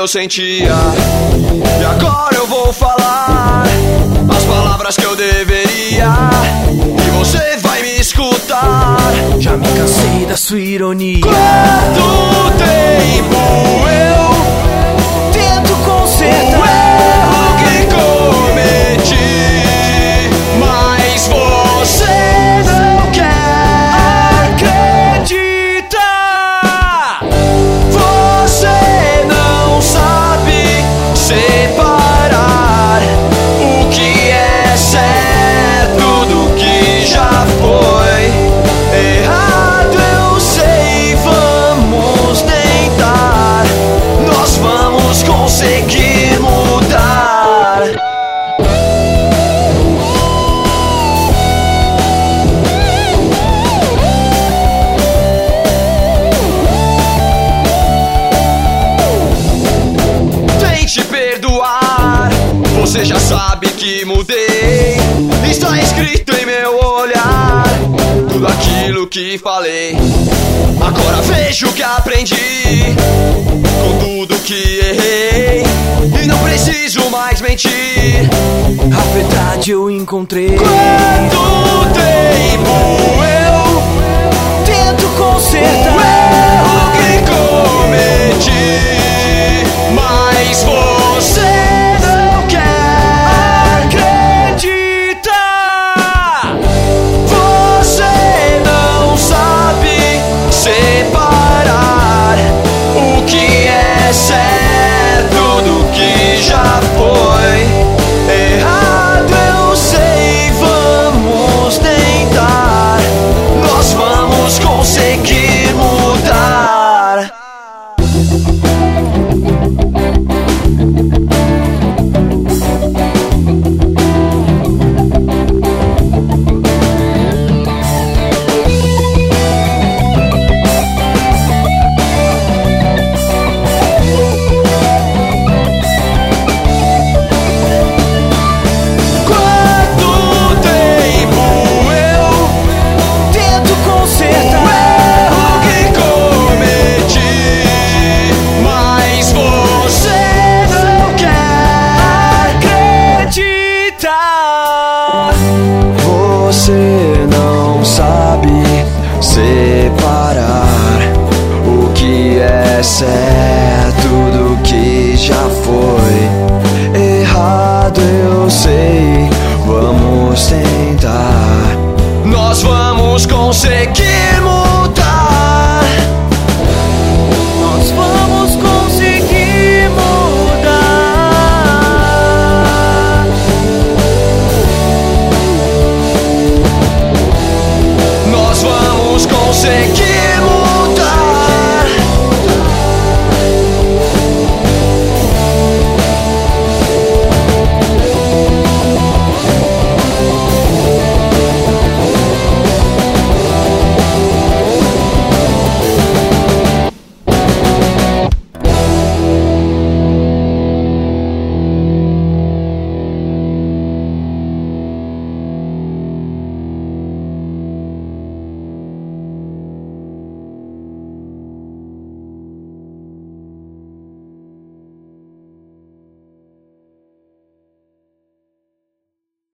eu sentia. E agora eu vou falar as palavras que eu deveria, e você vai me escutar. Já me cansei da sua ironia. Quanto tempo eu tento consertar o erro que cometi, mas você não quer acreditar. Você não sabe separar o que é certo do que já foi. Errado eu sei, vamos tentar. Nós vamos conseguir mudar. Tente perdoar, você já sabe que mudei. Está escrito em meu olhar tudo aquilo que falei. Agora vejo que aprendi com tudo que errei, e não preciso mais mentir. A verdade eu encontrei. Quanto tempo eu tento consertar o erro que cometi, mas você não quer acreditar. Você não sabe separar o que é certo do que já foi. Errado eu sei, vamos tentar. Nós vamos conseguir mudar. Você não sabe separar o que é certo do que já foi. Errado eu sei, vamos tentar. Nós vamos conseguir.